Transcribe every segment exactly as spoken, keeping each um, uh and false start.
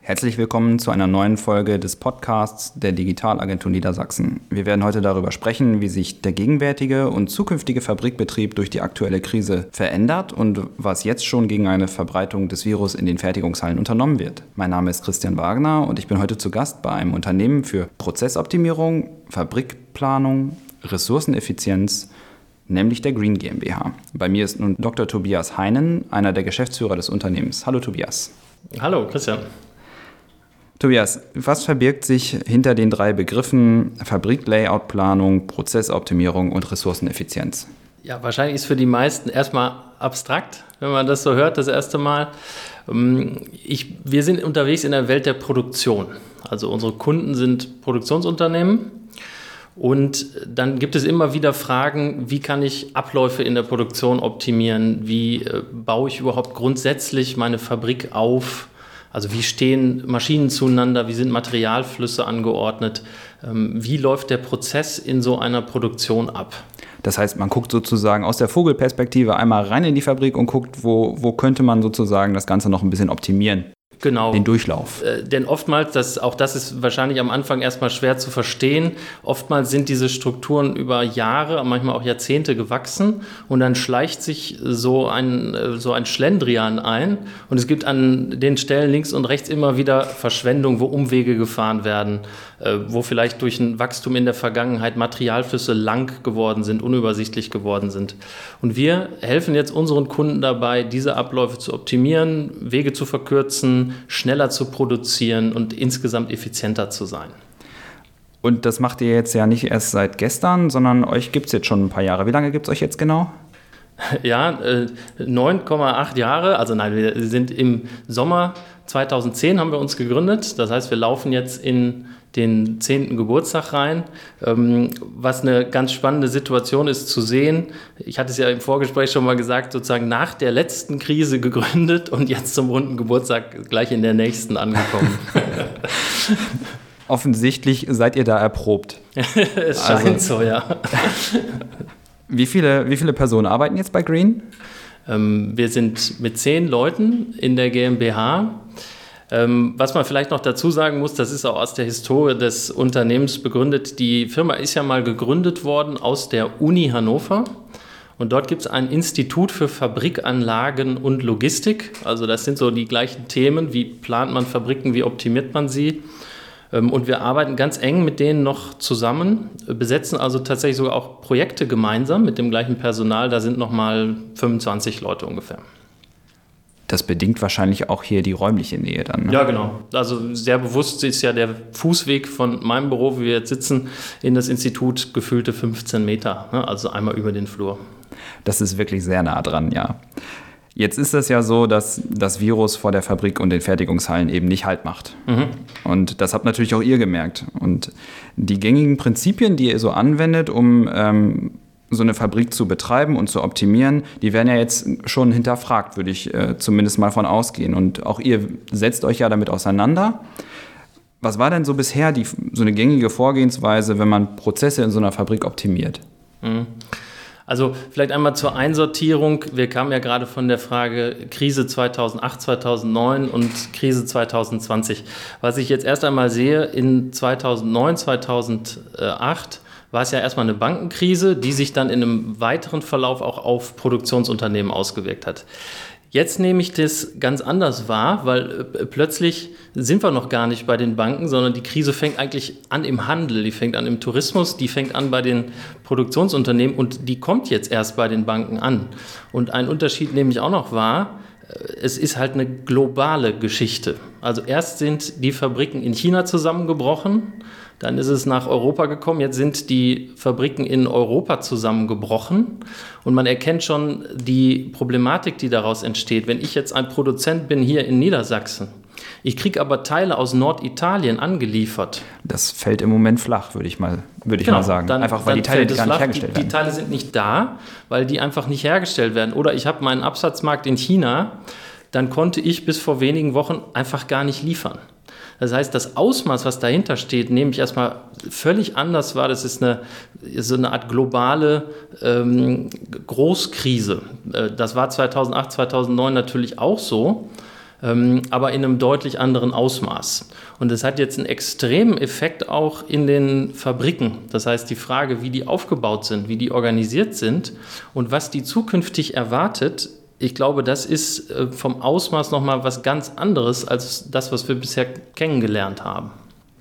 Herzlich willkommen zu einer neuen Folge des Podcasts der Digitalagentur Niedersachsen. Wir werden heute darüber sprechen, wie sich der gegenwärtige und zukünftige Fabrikbetrieb durch die aktuelle Krise verändert und was jetzt schon gegen eine Verbreitung des Virus in den Fertigungshallen unternommen wird. Mein Name ist Christian Wagner und ich bin heute zu Gast bei einem Unternehmen für Prozessoptimierung, Fabrikplanung, Ressourceneffizienz, nämlich der Green GmbH. Bei mir ist nun Doktor Tobias Heinen, einer der Geschäftsführer des Unternehmens. Hallo Tobias. Hallo Christian. Tobias, was verbirgt sich hinter den drei Begriffen Fabrik-Layout-Planung, Prozessoptimierung und Ressourceneffizienz? Ja, wahrscheinlich ist für die meisten erstmal abstrakt, wenn man das so hört, das erste Mal. Ich, wir sind unterwegs in der Welt der Produktion. Also unsere Kunden sind Produktionsunternehmen. Und dann gibt es immer wieder Fragen, wie kann ich Abläufe in der Produktion optimieren? Wie äh, baue ich überhaupt grundsätzlich meine Fabrik auf? Also wie stehen Maschinen zueinander? Wie sind Materialflüsse angeordnet? Ähm, wie läuft der Prozess in so einer Produktion ab? Das heißt, man guckt sozusagen aus der Vogelperspektive einmal rein in die Fabrik und guckt, wo, wo könnte man sozusagen das Ganze noch ein bisschen optimieren. Genau. Den Durchlauf. Äh, denn oftmals, das, auch das ist wahrscheinlich am Anfang erstmal schwer zu verstehen, oftmals sind diese Strukturen über Jahre, manchmal auch Jahrzehnte gewachsen und dann schleicht sich so ein, so ein Schlendrian ein und es gibt an den Stellen links und rechts immer wieder Verschwendung, wo Umwege gefahren werden, äh, wo vielleicht durch ein Wachstum in der Vergangenheit Materialflüsse lang geworden sind, unübersichtlich geworden sind. Und wir helfen jetzt unseren Kunden dabei, diese Abläufe zu optimieren, Wege zu verkürzen, schneller zu produzieren und insgesamt effizienter zu sein. Und das macht ihr jetzt ja nicht erst seit gestern, sondern euch gibt es jetzt schon ein paar Jahre. Wie lange gibt es euch jetzt genau? Ja, äh, neun Komma acht Jahre. Also nein, wir sind im Sommer zweitausendzehn haben wir uns gegründet. Das heißt, wir laufen jetzt in den zehnten Geburtstag rein, ähm, was eine ganz spannende Situation ist zu sehen. Ich hatte es ja im Vorgespräch schon mal gesagt, sozusagen nach der letzten Krise gegründet und jetzt zum runden Geburtstag gleich in der nächsten angekommen. Offensichtlich seid ihr da erprobt. Es scheint also, so, ja. Wie viele, wie viele Personen arbeiten jetzt bei Green? Ähm, wir sind mit zehn Leuten in der GmbH. Ähm, was man vielleicht noch dazu sagen muss, das ist auch aus der Historie des Unternehmens begründet. Die Firma ist ja mal gegründet worden aus der Uni Hannover. Und dort gibt es ein Institut für Fabrikanlagen und Logistik. Also das sind so die gleichen Themen. Wie plant man Fabriken, wie optimiert man sie? Ähm, und wir arbeiten ganz eng mit denen noch zusammen, besetzen also tatsächlich sogar auch Projekte gemeinsam mit dem gleichen Personal. Da sind nochmal fünfundzwanzig Leute ungefähr. Das bedingt wahrscheinlich auch hier die räumliche Nähe dann, ne? Ja, genau. Also sehr bewusst ist ja der Fußweg von meinem Büro, wo wir jetzt sitzen, in das Institut gefühlte fünfzehn Meter, ne? Also einmal über den Flur. Das ist wirklich sehr nah dran, ja. Jetzt ist es ja so, dass das Virus vor der Fabrik und den Fertigungshallen eben nicht Halt macht. Mhm. Und das habt natürlich auch ihr gemerkt. Und die gängigen Prinzipien, die ihr so anwendet, um ähm, so eine Fabrik zu betreiben und zu optimieren, die werden ja jetzt schon hinterfragt, würde ich äh, zumindest mal von ausgehen. Und auch ihr setzt euch ja damit auseinander. Was war denn so bisher die, so eine gängige Vorgehensweise, wenn man Prozesse in so einer Fabrik optimiert? Mhm. Also vielleicht einmal zur Einsortierung. Wir kamen ja gerade von der Frage Krise zweitausendacht, zweitausendneun und Krise zweitausendzwanzig. Was ich jetzt erst einmal sehe, in zweitausendneun, zweitausendacht war es ja erstmal eine Bankenkrise, die sich dann in einem weiteren Verlauf auch auf Produktionsunternehmen ausgewirkt hat. Jetzt nehme ich das ganz anders wahr, weil äh, plötzlich sind wir noch gar nicht bei den Banken, sondern die Krise fängt eigentlich an im Handel, die fängt an im Tourismus, die fängt an bei den Produktionsunternehmen und die kommt jetzt erst bei den Banken an. Und ein Unterschied nehme ich auch noch wahr, es ist halt eine globale Geschichte. Also erst sind die Fabriken in China zusammengebrochen, dann ist es nach Europa gekommen, jetzt sind die Fabriken in Europa zusammengebrochen und man erkennt schon die Problematik, die daraus entsteht. Wenn ich jetzt ein Produzent bin hier in Niedersachsen, ich kriege aber Teile aus Norditalien angeliefert. Das fällt im Moment flach, würde ich mal, würde ich genau, mal sagen. Dann, einfach weil die Teile gar nicht hergestellt die, werden. Die Teile sind nicht da, weil die einfach nicht hergestellt werden. Oder ich habe meinen Absatzmarkt in China, dann konnte ich bis vor wenigen Wochen einfach gar nicht liefern. Das heißt, das Ausmaß, was dahinter steht, nehme ich erstmal völlig anders wahr. Das ist eine, so eine Art globale ähm, Großkrise. Das war zweitausendacht, zweitausendneun natürlich auch so. ähm, aber in einem deutlich anderen Ausmaß. Und das hat jetzt einen extremen Effekt auch in den Fabriken. Das heißt, die Frage, wie die aufgebaut sind, wie die organisiert sind und was die zukünftig erwartet, ich glaube, das ist äh, vom Ausmaß nochmal was ganz anderes als das, was wir bisher kennengelernt haben.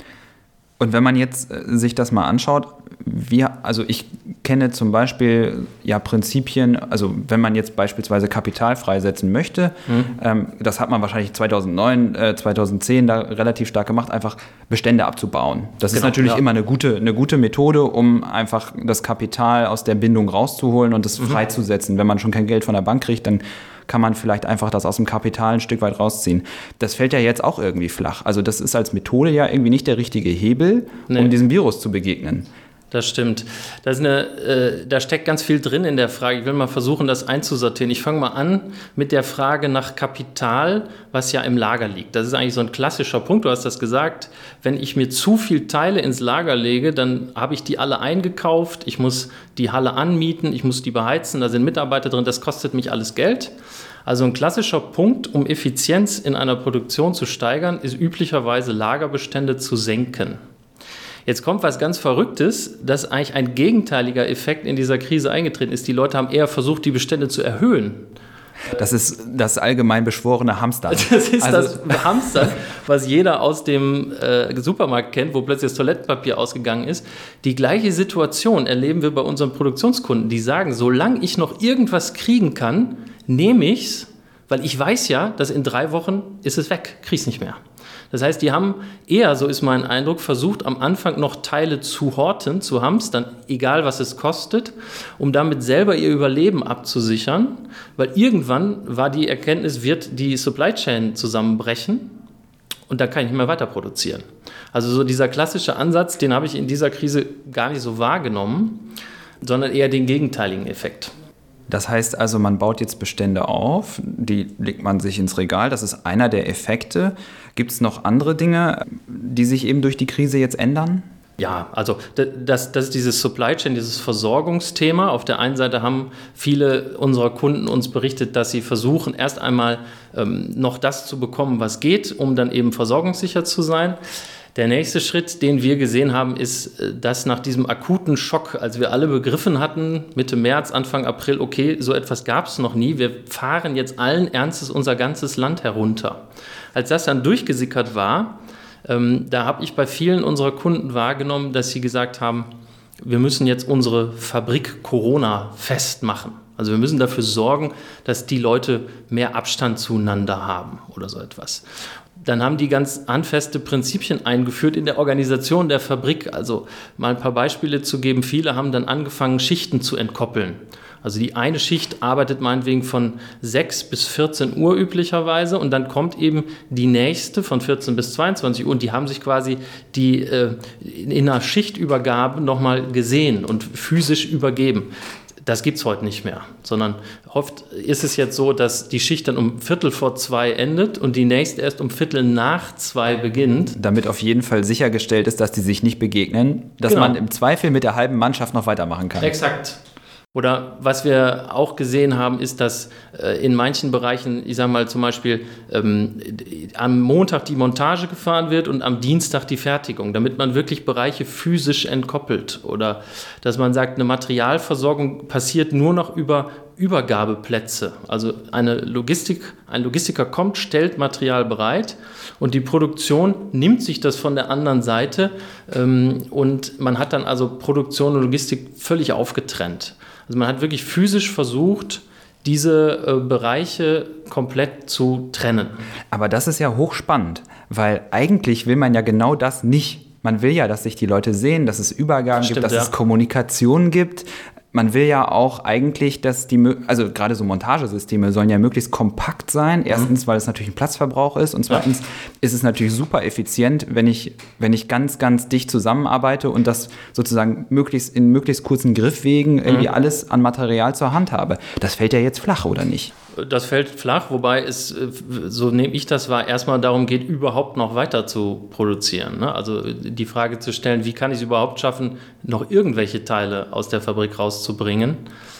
Und wenn man jetzt äh, sich das mal anschaut, wir, also ich kenne zum Beispiel ja Prinzipien, also wenn man jetzt beispielsweise Kapital freisetzen möchte, mhm. ähm, das hat man wahrscheinlich zweitausendneun, äh, zweitausendzehn da relativ stark gemacht, einfach Bestände abzubauen. Das genau, ist natürlich ja. immer eine gute, eine gute Methode, um einfach das Kapital aus der Bindung rauszuholen und das mhm. freizusetzen. Wenn man schon kein Geld von der Bank kriegt, dann kann man vielleicht einfach das aus dem Kapital ein Stück weit rausziehen. Das fällt ja jetzt auch irgendwie flach. Also das ist als Methode ja irgendwie nicht der richtige Hebel, nee. um diesem Virus zu begegnen. Das stimmt. Das ist eine, äh, da steckt ganz viel drin in der Frage. Ich will mal versuchen, das einzusortieren. Ich fange mal an mit der Frage nach Kapital, was ja im Lager liegt. Das ist eigentlich so ein klassischer Punkt. Du hast das gesagt. Wenn ich mir zu viel Teile ins Lager lege, dann habe ich die alle eingekauft. Ich muss die Halle anmieten, ich muss die beheizen, da sind Mitarbeiter drin. Das kostet mich alles Geld. Also ein klassischer Punkt, um Effizienz in einer Produktion zu steigern, ist üblicherweise Lagerbestände zu senken. Jetzt kommt was ganz Verrücktes, dass eigentlich ein gegenteiliger Effekt in dieser Krise eingetreten ist. Die Leute haben eher versucht, die Bestände zu erhöhen. Das ist das allgemein beschworene Hamstern. Das ist also das Hamstern, was jeder aus dem äh, Supermarkt kennt, wo plötzlich das Toilettenpapier ausgegangen ist. Die gleiche Situation erleben wir bei unseren Produktionskunden. Die sagen, solange ich noch irgendwas kriegen kann, nehme ich es, weil ich weiß ja, dass in drei Wochen ist es weg, kriege ich es nicht mehr. Das heißt, die haben eher, so ist mein Eindruck, versucht am Anfang noch Teile zu horten, zu hamstern, egal was es kostet, um damit selber ihr Überleben abzusichern, weil irgendwann war die Erkenntnis, wird die Supply Chain zusammenbrechen und dann kann ich nicht mehr weiter produzieren. Also so dieser klassische Ansatz, den habe ich in dieser Krise gar nicht so wahrgenommen, sondern eher den gegenteiligen Effekt. Das heißt also, man baut jetzt Bestände auf, die legt man sich ins Regal, das ist einer der Effekte. Gibt es noch andere Dinge, die sich eben durch die Krise jetzt ändern? Ja, also das, das ist dieses Supply Chain, dieses Versorgungsthema. Auf der einen Seite haben viele unserer Kunden uns berichtet, dass sie versuchen, erst einmal ähm, noch das zu bekommen, was geht, um dann eben versorgungssicher zu sein. Der nächste Schritt, den wir gesehen haben, ist, dass nach diesem akuten Schock, als wir alle begriffen hatten, Mitte März, Anfang April, okay, so etwas gab es noch nie, wir fahren jetzt allen Ernstes unser ganzes Land herunter. Als das dann durchgesickert war, ähm, da habe ich bei vielen unserer Kunden wahrgenommen, dass sie gesagt haben, wir müssen jetzt unsere Fabrik Corona festmachen. Also wir müssen dafür sorgen, dass die Leute mehr Abstand zueinander haben oder so etwas. Dann haben die ganz handfeste Prinzipien eingeführt in der Organisation der Fabrik. Also mal ein paar Beispiele zu geben. Viele haben dann angefangen, Schichten zu entkoppeln. Also die eine Schicht arbeitet meinetwegen von sechs bis vierzehn Uhr üblicherweise und dann kommt eben die nächste von vierzehn bis zweiundzwanzig Uhr und die haben sich quasi die äh, in einer Schichtübergabe nochmal gesehen und physisch übergeben. Das gibt es heute nicht mehr, sondern oft ist es jetzt so, dass die Schicht dann um Viertel vor zwei endet und die nächste erst um Viertel nach zwei beginnt. Damit auf jeden Fall sichergestellt ist, dass die sich nicht begegnen, dass genau. man im Zweifel mit der halben Mannschaft noch weitermachen kann. Exakt. Oder was wir auch gesehen haben, ist, dass äh, in manchen Bereichen, ich sage mal zum Beispiel, ähm, am Montag die Montage gefahren wird und am Dienstag die Fertigung, damit man wirklich Bereiche physisch entkoppelt. Oder dass man sagt, eine Materialversorgung passiert nur noch über Übergabeplätze. Also eine Logistik, ein Logistiker kommt, stellt Material bereit und die Produktion nimmt sich das von der anderen Seite ähm, und man hat dann also Produktion und Logistik völlig aufgetrennt. Also man hat wirklich physisch versucht, diese äh, Bereiche komplett zu trennen. Aber das ist ja hochspannend, weil eigentlich will man ja genau das nicht. Man will ja, dass sich die Leute sehen, dass es Übergaben Stimmt, gibt, dass ja. es Kommunikation gibt. Man will ja auch eigentlich, dass die, also gerade so Montagesysteme sollen ja möglichst kompakt sein. Erstens, weil es natürlich ein Platzverbrauch ist und zweitens ja. ist es natürlich super effizient, wenn ich, wenn ich ganz, ganz dicht zusammenarbeite und das sozusagen möglichst in möglichst kurzen Griffwegen irgendwie mhm. alles an Material zur Hand habe. Das fällt ja jetzt flach, oder nicht? Das fällt flach, wobei es, so nehme ich das wahr, erstmal darum geht, überhaupt noch weiter zu produzieren. Ne? Also die Frage zu stellen, wie kann ich es überhaupt schaffen, noch irgendwelche Teile aus der Fabrik rauszubringen.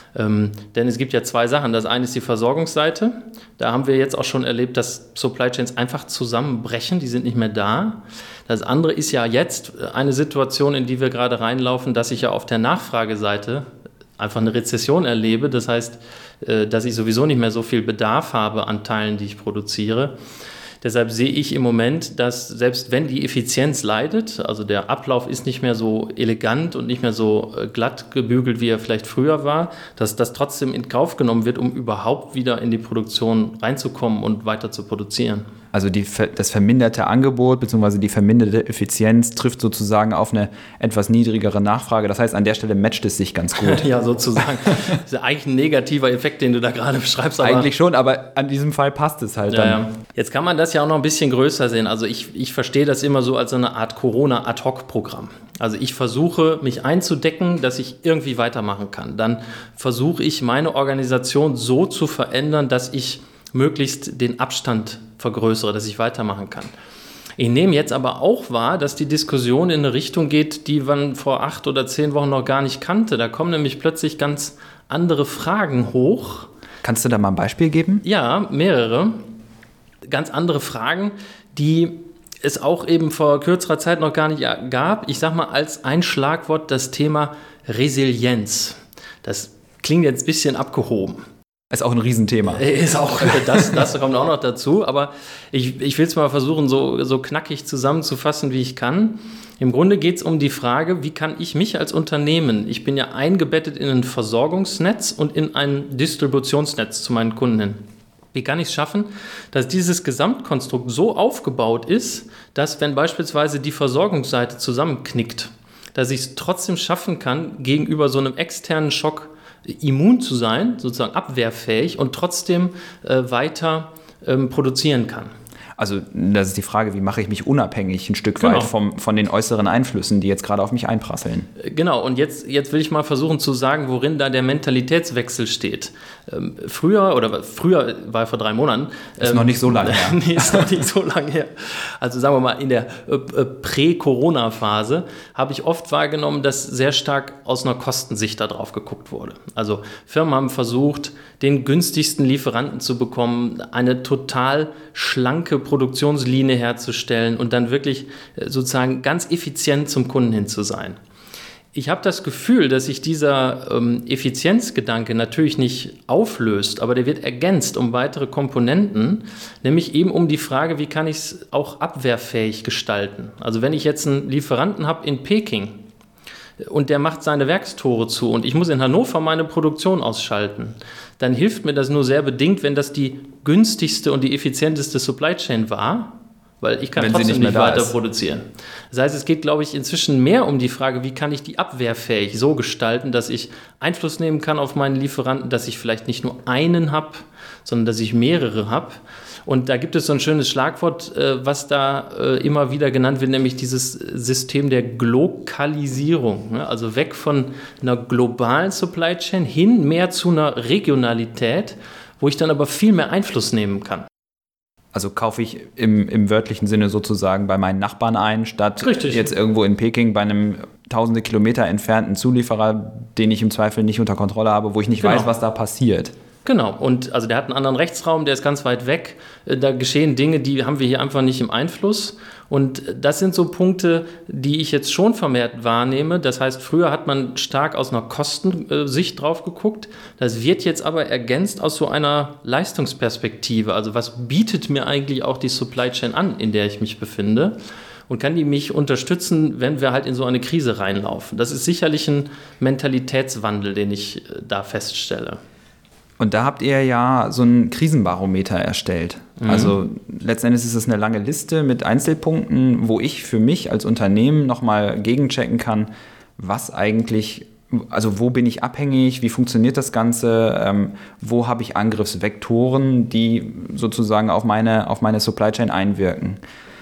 Ähm, denn es gibt ja zwei Sachen. Das eine ist die Versorgungsseite. Da haben wir jetzt auch schon erlebt, dass Supply Chains einfach zusammenbrechen. Die sind nicht mehr da. Das andere ist ja jetzt eine Situation, in die wir gerade reinlaufen, dass ich ja auf der Nachfrageseite einfach eine Rezession erlebe. Das heißt, dass ich sowieso nicht mehr so viel Bedarf habe an Teilen, die ich produziere. Deshalb sehe ich im Moment, dass selbst wenn die Effizienz leidet, also der Ablauf ist nicht mehr so elegant und nicht mehr so glatt gebügelt, wie er vielleicht früher war, dass das trotzdem in Kauf genommen wird, um überhaupt wieder in die Produktion reinzukommen und weiter zu produzieren. Also die, das verminderte Angebot bzw. die verminderte Effizienz trifft sozusagen auf eine etwas niedrigere Nachfrage. Das heißt, an der Stelle matcht es sich ganz gut. Ja, sozusagen. Das ist ja eigentlich ein negativer Effekt, den du da gerade beschreibst. Aber eigentlich schon, aber an diesem Fall passt es halt ja, dann. Ja. Jetzt kann man das ja auch noch ein bisschen größer sehen. Also ich, ich verstehe das immer so als so eine Art Corona-Ad-Hoc-Programm. Also ich versuche, mich einzudecken, dass ich irgendwie weitermachen kann. Dann versuche ich, meine Organisation so zu verändern, dass ich möglichst den Abstand vergrößere, dass ich weitermachen kann. Ich nehme jetzt aber auch wahr, dass die Diskussion in eine Richtung geht, die man vor acht oder zehn Wochen noch gar nicht kannte. Da kommen nämlich plötzlich ganz andere Fragen hoch. Kannst du da mal ein Beispiel geben? Ja, mehrere. Ganz andere Fragen, die es auch eben vor kürzerer Zeit noch gar nicht gab. Ich sage mal als ein Schlagwort das Thema Resilienz. Das klingt jetzt ein bisschen abgehoben. Ist auch ein Riesenthema. Ist auch, das, das kommt auch noch dazu, aber ich, ich will es mal versuchen, so, so knackig zusammenzufassen, wie ich kann. Im Grunde geht es um die Frage, wie kann ich mich als Unternehmen, ich bin ja eingebettet in ein Versorgungsnetz und in ein Distributionsnetz zu meinen Kunden hin. Wie kann ich es schaffen, dass dieses Gesamtkonstrukt so aufgebaut ist, dass wenn beispielsweise die Versorgungsseite zusammenknickt, dass ich es trotzdem schaffen kann, gegenüber so einem externen Schock immun zu sein, sozusagen abwehrfähig und trotzdem äh, weiter ähm, produzieren kann. Also das ist die Frage, wie mache ich mich unabhängig ein Stück genau. weit vom, von den äußeren Einflüssen, die jetzt gerade auf mich einprasseln. Genau, und jetzt, jetzt will ich mal versuchen zu sagen, worin da der Mentalitätswechsel steht. Ähm, früher, oder früher war vor drei Monaten. Ist ähm, noch nicht so lange her. Nee, ist noch nicht so lange her. Also sagen wir mal, in der äh, äh, Prä-Corona-Phase habe ich oft wahrgenommen, dass sehr stark aus einer Kostensicht da drauf geguckt wurde. Also Firmen haben versucht, den günstigsten Lieferanten zu bekommen, eine total schlanke Produktionslinie herzustellen und dann wirklich sozusagen ganz effizient zum Kunden hin zu sein. Ich habe das Gefühl, dass sich dieser ähm, Effizienzgedanke natürlich nicht auflöst, aber der wird ergänzt um weitere Komponenten, nämlich eben um die Frage, wie kann ich es auch abwehrfähig gestalten. Also wenn ich jetzt einen Lieferanten habe in Peking und der macht seine Werkstore zu und ich muss in Hannover meine Produktion ausschalten, dann hilft mir das nur sehr bedingt, wenn das die günstigste und die effizienteste Supply Chain war, weil ich kann wenn trotzdem sie nicht, nicht weiter ist. produzieren. Das heißt, es geht, glaube ich, inzwischen mehr um die Frage, wie kann ich die abwehrfähig so gestalten, dass ich Einfluss nehmen kann auf meinen Lieferanten, dass ich vielleicht nicht nur einen habe, sondern dass ich mehrere habe. Und da gibt es so ein schönes Schlagwort, was da immer wieder genannt wird, nämlich dieses System der Glokalisierung. Also weg von einer globalen Supply Chain hin mehr zu einer Regionalität, wo ich dann aber viel mehr Einfluss nehmen kann. Also kaufe ich im, im wörtlichen Sinne sozusagen bei meinen Nachbarn ein, statt Richtig. Jetzt irgendwo in Peking bei einem tausende Kilometer entfernten Zulieferer, den ich im Zweifel nicht unter Kontrolle habe, wo ich nicht genau. weiß, was da passiert. Genau, und also der hat einen anderen Rechtsraum, der ist ganz weit weg. Da geschehen Dinge, die haben wir hier einfach nicht im Einfluss. Und das sind so Punkte, die ich jetzt schon vermehrt wahrnehme. Das heißt, früher hat man stark aus einer Kostensicht drauf geguckt. Das wird jetzt aber ergänzt aus so einer Leistungsperspektive. Also was bietet mir eigentlich auch die Supply Chain an, in der ich mich befinde? Und kann die mich unterstützen, wenn wir halt in so eine Krise reinlaufen? Das ist sicherlich ein Mentalitätswandel, den ich da feststelle. Und da habt ihr ja so ein Krisenbarometer erstellt. Mhm. Also letzten Endes ist es eine lange Liste mit Einzelpunkten, wo ich für mich als Unternehmen nochmal gegenchecken kann, was eigentlich, also wo bin ich abhängig, wie funktioniert das Ganze, ähm, wo habe ich Angriffsvektoren, die sozusagen auf meine, auf meine Supply Chain einwirken.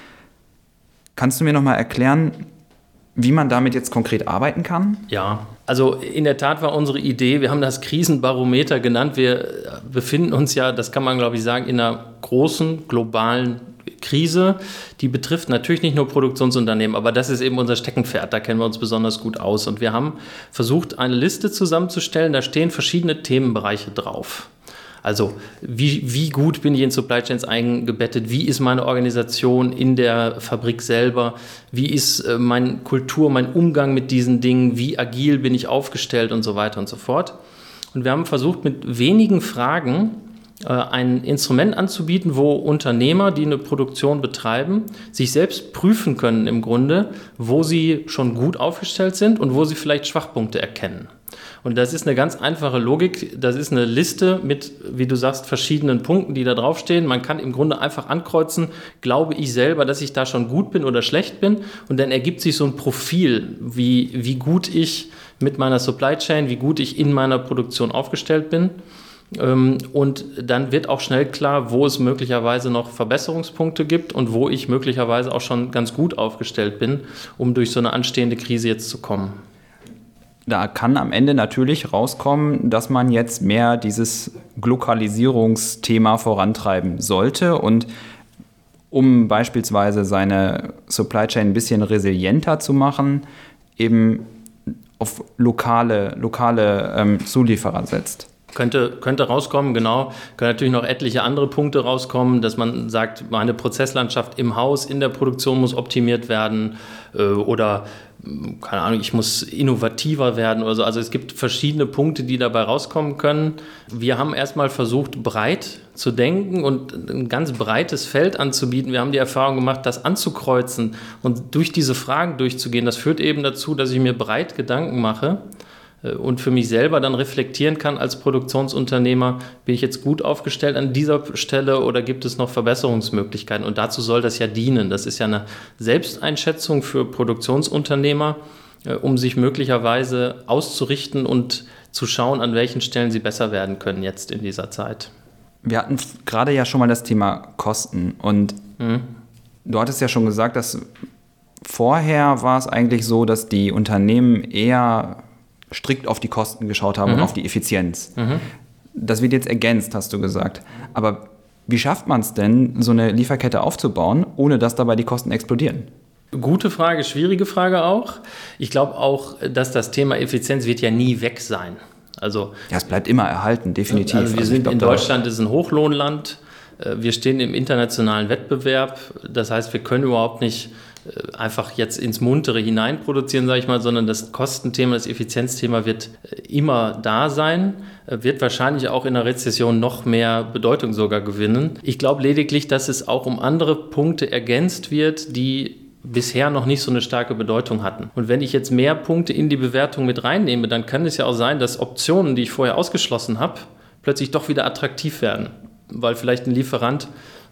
Kannst du mir nochmal erklären, wie man damit jetzt konkret arbeiten kann? Ja, also in der Tat war unsere Idee, wir haben das Krisenbarometer genannt, wir befinden uns ja, das kann man glaube ich sagen, in einer großen globalen Krise, die betrifft natürlich nicht nur Produktionsunternehmen, aber das ist eben unser Steckenpferd, da kennen wir uns besonders gut aus. Und wir haben versucht, eine Liste zusammenzustellen, da stehen verschiedene Themenbereiche drauf. Also wie, wie gut bin ich in Supply Chains eingebettet, wie ist meine Organisation in der Fabrik selber, wie ist äh, meine Kultur, mein Umgang mit diesen Dingen, wie agil bin ich aufgestellt und so weiter und so fort. Und wir haben versucht, mit wenigen Fragen äh, ein Instrument anzubieten, wo Unternehmer, die eine Produktion betreiben, sich selbst prüfen können im Grunde, wo sie schon gut aufgestellt sind und wo sie vielleicht Schwachpunkte erkennen. Und das ist eine ganz einfache Logik. Das ist eine Liste mit, wie du sagst, verschiedenen Punkten, die da draufstehen. Man kann im Grunde einfach ankreuzen, glaube ich selber, dass ich da schon gut bin oder schlecht bin. Und dann ergibt sich so ein Profil, wie, wie gut ich mit meiner Supply Chain, wie gut ich in meiner Produktion aufgestellt bin. Und dann wird auch schnell klar, wo es möglicherweise noch Verbesserungspunkte gibt und wo ich möglicherweise auch schon ganz gut aufgestellt bin, um durch so eine anstehende Krise jetzt zu kommen. Da kann am Ende natürlich rauskommen, dass man jetzt mehr dieses Glokalisierungsthema vorantreiben sollte und um beispielsweise seine Supply Chain ein bisschen resilienter zu machen, eben auf lokale, lokale ähm, Zulieferer setzt. Könnte, könnte rauskommen, genau. Können natürlich noch etliche andere Punkte rauskommen, dass man sagt, meine Prozesslandschaft im Haus, in der Produktion muss optimiert werden äh, oder, keine Ahnung, ich muss innovativer werden oder so. Also es gibt verschiedene Punkte, die dabei rauskommen können. Wir haben erstmal versucht, breit zu denken und ein ganz breites Feld anzubieten. Wir haben die Erfahrung gemacht, das anzukreuzen und durch diese Fragen durchzugehen. Das führt eben dazu, dass ich mir breit Gedanken mache und für mich selber dann reflektieren kann als Produktionsunternehmer, bin ich jetzt gut aufgestellt an dieser Stelle oder gibt es noch Verbesserungsmöglichkeiten? Und dazu soll das ja dienen. Das ist ja eine Selbsteinschätzung für Produktionsunternehmer, um sich möglicherweise auszurichten und zu schauen, an welchen Stellen sie besser werden können jetzt in dieser Zeit. Wir hatten gerade ja schon mal das Thema Kosten und mhm. du hattest ja schon gesagt, dass vorher war es eigentlich so, dass die Unternehmen eher strikt auf die Kosten geschaut haben mhm. und auf die Effizienz. Mhm. Das wird jetzt ergänzt, hast du gesagt. Aber wie schafft man es denn, so eine Lieferkette aufzubauen, ohne dass dabei die Kosten explodieren? Gute Frage, schwierige Frage auch. Ich glaube auch, dass das Thema Effizienz wird ja nie weg sein. Also, ja, es bleibt immer erhalten, definitiv. Also wir also sind glaub, in Deutschland, ist ein Hochlohnland. Wir stehen im internationalen Wettbewerb. Das heißt, wir können überhaupt nicht einfach jetzt ins Muntere hinein produzieren, sage ich mal, sondern das Kostenthema, das Effizienzthema wird immer da sein, wird wahrscheinlich auch in der Rezession noch mehr Bedeutung sogar gewinnen. Ich glaube lediglich, dass es auch um andere Punkte ergänzt wird, die bisher noch nicht so eine starke Bedeutung hatten. Und wenn ich jetzt mehr Punkte in die Bewertung mit reinnehme, dann kann es ja auch sein, dass Optionen, die ich vorher ausgeschlossen habe, plötzlich doch wieder attraktiv werden, weil vielleicht ein Lieferant,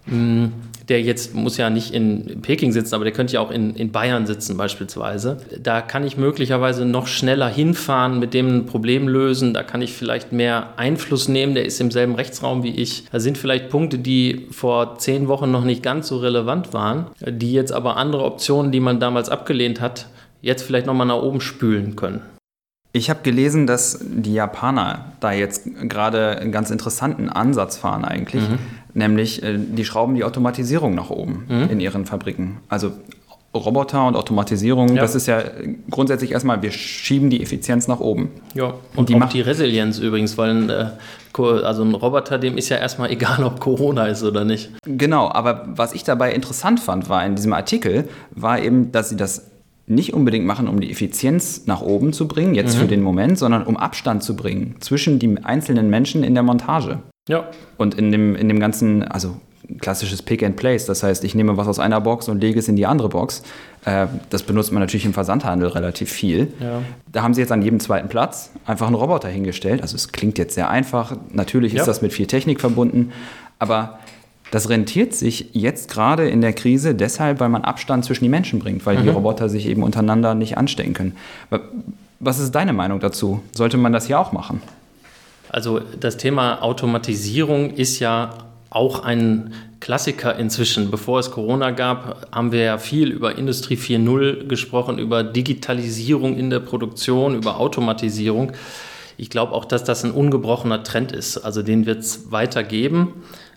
der jetzt muss ja nicht in Peking sitzen, aber der könnte ja auch in, in Bayern sitzen beispielsweise. Da kann ich möglicherweise noch schneller hinfahren, mit dem ein Problem lösen. Da kann ich vielleicht mehr Einfluss nehmen. Der ist im selben Rechtsraum wie ich. Da sind vielleicht Punkte, die vor zehn Wochen noch nicht ganz so relevant waren, die jetzt aber andere Optionen, die man damals abgelehnt hat, jetzt vielleicht nochmal nach oben spülen können. Ich habe gelesen, dass die Japaner da jetzt gerade einen ganz interessanten Ansatz fahren eigentlich, mhm. nämlich äh, die schrauben die Automatisierung nach oben mhm. in ihren Fabriken. Also Roboter und Automatisierung, ja. das ist ja grundsätzlich erstmal, wir schieben die Effizienz nach oben. Ja, und, und die auch die Resilienz übrigens, weil ein, äh, also ein Roboter, dem ist ja erstmal egal, ob Corona ist oder nicht. Genau, aber was ich dabei interessant fand, war in diesem Artikel, war eben, dass sie das nicht unbedingt machen, um die Effizienz nach oben zu bringen, jetzt mhm. für den Moment, sondern um Abstand zu bringen zwischen den einzelnen Menschen in der Montage. Ja. Und in dem, in dem ganzen, also klassisches Pick and Place, das heißt, ich nehme was aus einer Box und lege es in die andere Box. Äh, das benutzt man natürlich im Versandhandel relativ viel. Ja. Da haben sie jetzt an jedem zweiten Platz einfach einen Roboter hingestellt. Also es klingt jetzt sehr einfach, natürlich ist ja. das mit viel Technik verbunden, aber das rentiert sich jetzt gerade in der Krise deshalb, weil man Abstand zwischen die Menschen bringt, weil mhm. die Roboter sich eben untereinander nicht anstecken können. Was ist deine Meinung dazu? Sollte man das hier auch machen? Also das Thema Automatisierung ist ja auch ein Klassiker inzwischen. Bevor es Corona gab, haben wir ja viel über Industrie vier Punkt null gesprochen, über Digitalisierung in der Produktion, über Automatisierung. Ich glaube auch, dass das ein ungebrochener Trend ist. Also den wird es weiter geben.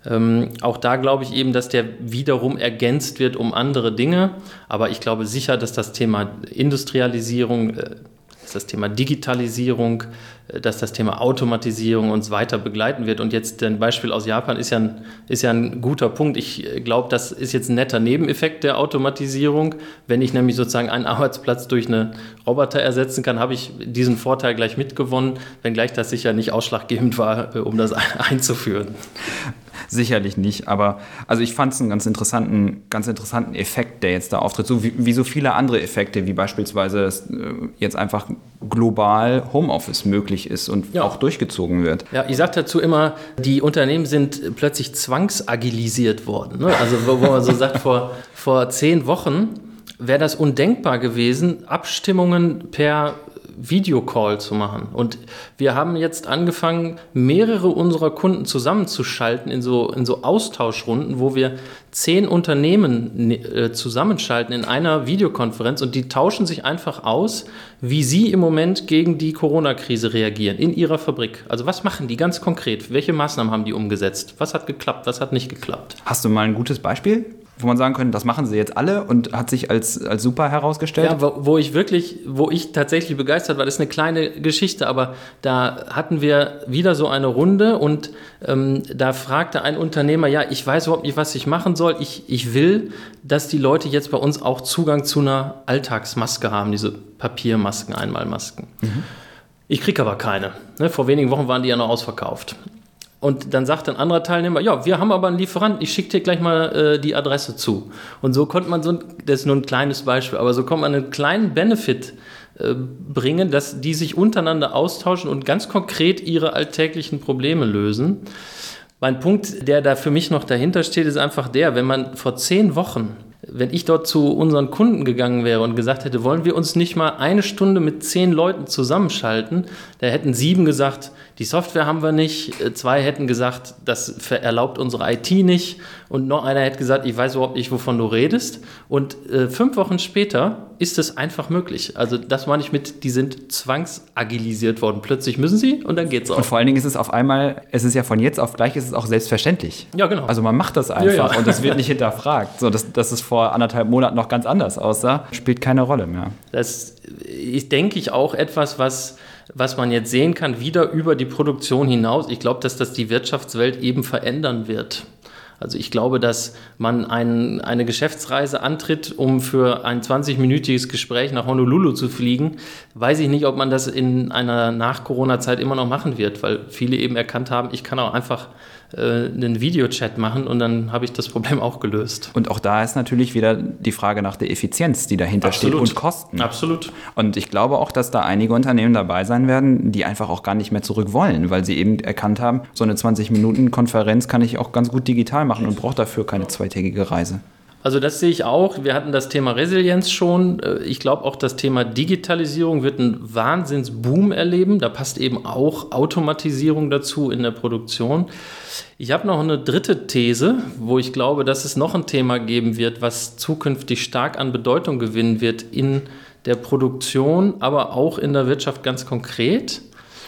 Ähm, auch da glaube ich eben, dass der wiederum ergänzt wird um andere Dinge. Aber ich glaube sicher, dass das Thema Industrialisierung, äh, dass das Thema Digitalisierung, äh, dass das Thema Automatisierung uns weiter begleiten wird. Und jetzt ein Beispiel aus Japan ist ja ein, ist ja ein guter Punkt. Ich glaube, das ist jetzt ein netter Nebeneffekt der Automatisierung. Wenn ich nämlich sozusagen einen Arbeitsplatz durch einen Roboter ersetzen kann, habe ich diesen Vorteil gleich mitgewonnen, wenngleich das sicher nicht ausschlaggebend war, äh, um das einzuführen. Sicherlich nicht, aber also ich fand es einen ganz interessanten, ganz interessanten Effekt, der jetzt da auftritt, so wie, wie so viele andere Effekte, wie beispielsweise dass, äh, jetzt einfach global Homeoffice möglich ist und ja. auch durchgezogen wird. Ja, ich sage dazu immer, die Unternehmen sind plötzlich zwangsagilisiert worden. Ne? Also wo, wo man so sagt, vor, vor zehn Wochen wäre das undenkbar gewesen, Abstimmungen per Videocall zu machen. Und wir haben jetzt angefangen, mehrere unserer Kunden zusammenzuschalten in so, in so Austauschrunden, wo wir zehn Unternehmen äh, zusammenschalten in einer Videokonferenz und die tauschen sich einfach aus, wie sie im Moment gegen die Corona-Krise reagieren in ihrer Fabrik. Also was machen die ganz konkret? Welche Maßnahmen haben die umgesetzt? Was hat geklappt? Was hat nicht geklappt? Hast du mal ein gutes Beispiel, wo man sagen könnte, das machen sie jetzt alle und hat sich als, als super herausgestellt? Ja, wo, wo ich wirklich, wo ich tatsächlich begeistert war, das ist eine kleine Geschichte, aber da hatten wir wieder so eine Runde und ähm, da fragte ein Unternehmer, ja, ich weiß überhaupt nicht, was ich machen soll. Ich, ich will, dass die Leute jetzt bei uns auch Zugang zu einer Alltagsmaske haben, diese Papiermasken, Einmalmasken. Mhm. Ich kriege aber keine. Ne, vor wenigen Wochen waren die ja noch ausverkauft. Und dann sagt ein anderer Teilnehmer, ja, wir haben aber einen Lieferanten, ich schicke dir gleich mal äh, die Adresse zu. Und so konnte man so, ein, das ist nur ein kleines Beispiel, aber so konnte man einen kleinen Benefit äh, bringen, dass die sich untereinander austauschen und ganz konkret ihre alltäglichen Probleme lösen. Mein Punkt, der da für mich noch dahinter steht, ist einfach der, wenn man vor zehn Wochen, wenn ich dort zu unseren Kunden gegangen wäre und gesagt hätte, wollen wir uns nicht mal eine Stunde mit zehn Leuten zusammenschalten, da hätten sieben gesagt, die Software haben wir nicht, zwei hätten gesagt, das erlaubt unsere I T nicht und noch einer hätte gesagt, ich weiß überhaupt nicht, wovon du redest. Und äh, fünf Wochen später ist es einfach möglich. Also das meine ich mit, die sind zwangsagilisiert worden. Plötzlich müssen sie und dann geht's auch. Und vor allen Dingen ist es auf einmal, es ist ja von jetzt auf gleich, ist es auch selbstverständlich. Ja, genau. Also man macht das einfach ja, ja. und das wird nicht hinterfragt. So, dass, dass es vor anderthalb Monaten noch ganz anders aussah, spielt keine Rolle mehr. Das ist, denke ich, auch etwas, was was man jetzt sehen kann, wieder über die Produktion hinaus. Ich glaube, dass das die Wirtschaftswelt eben verändern wird. Also ich glaube, dass man ein, eine Geschäftsreise antritt, um für ein zwanzig-minütiges Gespräch nach Honolulu zu fliegen. Weiß ich nicht, ob man das in einer Nach-Corona-Zeit immer noch machen wird, weil viele eben erkannt haben, ich kann auch einfach äh, einen Videochat machen und dann habe ich das Problem auch gelöst. Und auch da ist natürlich wieder die Frage nach der Effizienz, die dahinter Absolut. steht und Kosten. Absolut. Und ich glaube auch, dass da einige Unternehmen dabei sein werden, die einfach auch gar nicht mehr zurück wollen, weil sie eben erkannt haben, so eine zwanzig-Minuten-Konferenz kann ich auch ganz gut digital machen und braucht dafür keine zweitägige Reise. Also das sehe ich auch. Wir hatten das Thema Resilienz schon. Ich glaube auch, das Thema Digitalisierung wird einen Wahnsinnsboom erleben. Da passt eben auch Automatisierung dazu in der Produktion. Ich habe noch eine dritte These, wo ich glaube, dass es noch ein Thema geben wird, was zukünftig stark an Bedeutung gewinnen wird in der Produktion, aber auch in der Wirtschaft ganz konkret.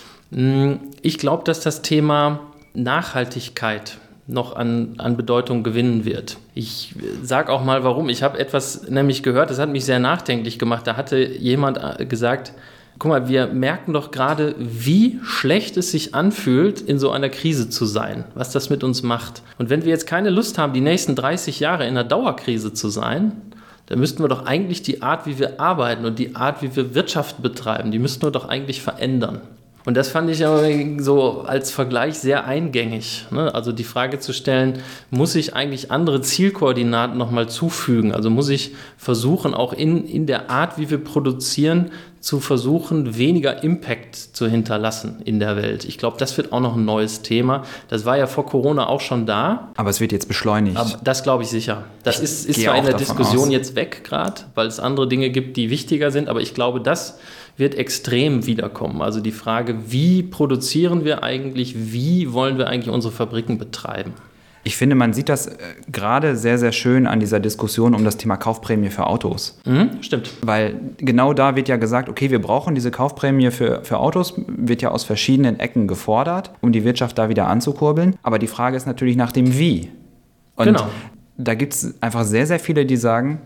Ich glaube, dass das Thema Nachhaltigkeit noch an, an Bedeutung gewinnen wird. Ich sage auch mal, warum. Ich habe etwas nämlich gehört, das hat mich sehr nachdenklich gemacht. Da hatte jemand gesagt, guck mal, wir merken doch gerade, wie schlecht es sich anfühlt, in so einer Krise zu sein, was das mit uns macht. Und wenn wir jetzt keine Lust haben, die nächsten dreißig Jahre in einer Dauerkrise zu sein, dann müssten wir doch eigentlich die Art, wie wir arbeiten und die Art, wie wir Wirtschaft betreiben, die müssten wir doch eigentlich verändern. Und das fand ich aber so als Vergleich sehr eingängig. Ne? Also die Frage zu stellen, muss ich eigentlich andere Zielkoordinaten nochmal zufügen? Also muss ich versuchen, auch in, in der Art, wie wir produzieren, zu versuchen, weniger Impact zu hinterlassen in der Welt. Ich glaube, das wird auch noch ein neues Thema. Das war ja vor Corona auch schon da. Aber es wird jetzt beschleunigt. Aber das glaube ich sicher. Das ist, ist zwar in der Diskussion aus. jetzt weg gerade, weil es andere Dinge gibt, die wichtiger sind, aber ich glaube, das wird extrem wiederkommen. Also die Frage, wie produzieren wir eigentlich, wie wollen wir eigentlich unsere Fabriken betreiben? Ich finde, man sieht das äh, gerade sehr, sehr schön an dieser Diskussion um das Thema Kaufprämie für Autos. Mhm, stimmt. Weil genau da wird ja gesagt, okay, wir brauchen diese Kaufprämie für, für Autos, wird ja aus verschiedenen Ecken gefordert, um die Wirtschaft da wieder anzukurbeln. Aber die Frage ist natürlich nach dem Wie. Und genau. Da gibt es einfach sehr, sehr viele, die sagen,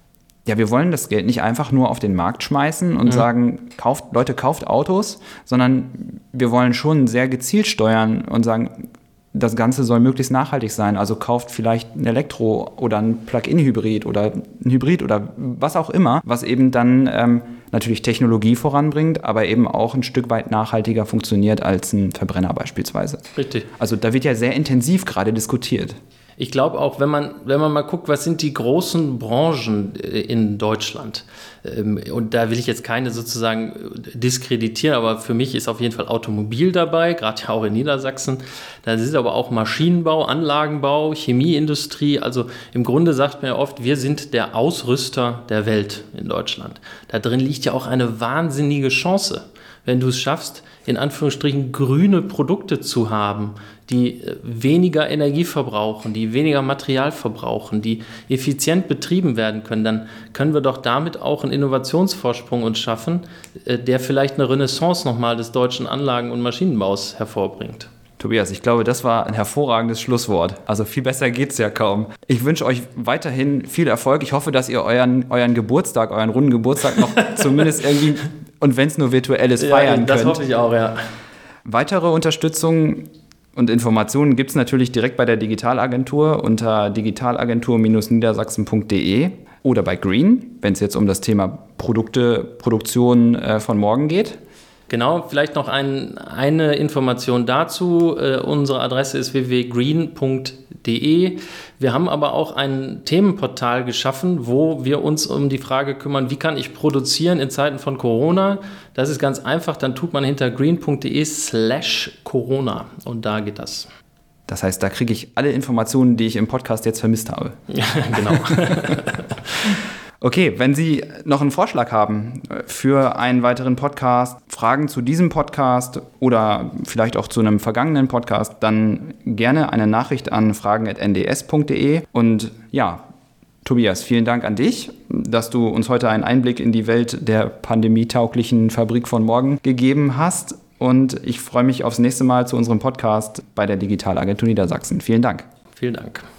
ja, wir wollen das Geld nicht einfach nur auf den Markt schmeißen und mhm. sagen, kauft, Leute, kauft Autos, sondern wir wollen schon sehr gezielt steuern und sagen, das Ganze soll möglichst nachhaltig sein. Also kauft vielleicht ein Elektro- oder ein Plug-in-Hybrid oder ein Hybrid oder was auch immer, was eben dann ähm, natürlich Technologie voranbringt, aber eben auch ein Stück weit nachhaltiger funktioniert als ein Verbrenner beispielsweise. Richtig. Also da wird ja sehr intensiv gerade diskutiert. Ich glaube auch, wenn man, wenn man mal guckt, was sind die großen Branchen in Deutschland, und da will ich jetzt keine sozusagen diskreditieren, aber für mich ist auf jeden Fall Automobil dabei, gerade ja auch in Niedersachsen. Da sind aber auch Maschinenbau, Anlagenbau, Chemieindustrie. Also im Grunde sagt man ja oft, wir sind der Ausrüster der Welt in Deutschland. Da drin liegt ja auch eine wahnsinnige Chance, wenn du es schaffst, in Anführungsstrichen grüne Produkte zu haben, die weniger Energie verbrauchen, die weniger Material verbrauchen, die effizient betrieben werden können, dann können wir doch damit auch einen Innovationsvorsprung uns schaffen, der vielleicht eine Renaissance nochmal des deutschen Anlagen- und Maschinenbaus hervorbringt. Tobias, ich glaube, das war ein hervorragendes Schlusswort. Also viel besser geht's ja kaum. Ich wünsche euch weiterhin viel Erfolg. Ich hoffe, dass ihr euren, euren Geburtstag, euren runden Geburtstag noch zumindest irgendwie, und wenn es nur virtuell ist, feiern könnt. Ja, das hoffe ich auch, ja. Weitere Unterstützung und Informationen gibt es natürlich direkt bei der Digitalagentur unter digitalagentur Bindestrich niedersachsen Punkt de oder bei Green, wenn es jetzt um das Thema Produkte, Produktion äh, von morgen geht. Genau, vielleicht noch ein, eine Information dazu. Äh, unsere Adresse ist w w w punkt green punkt de. Wir haben aber auch ein Themenportal geschaffen, wo wir uns um die Frage kümmern, wie kann ich produzieren in Zeiten von Corona. Das ist ganz einfach, dann tut man hinter green punkt de slash Corona und da geht das. Das heißt, da kriege ich alle Informationen, die ich im Podcast jetzt vermisst habe. Ja, genau. Okay, wenn Sie noch einen Vorschlag haben für einen weiteren Podcast, Fragen zu diesem Podcast oder vielleicht auch zu einem vergangenen Podcast, dann gerne eine Nachricht an fragen at n d s punkt de. Und ja, Tobias, vielen Dank an dich, dass du uns heute einen Einblick in die Welt der pandemietauglichen Fabrik von morgen gegeben hast. Und ich freue mich aufs nächste Mal zu unserem Podcast bei der Digitalagentur Niedersachsen. Vielen Dank. Vielen Dank.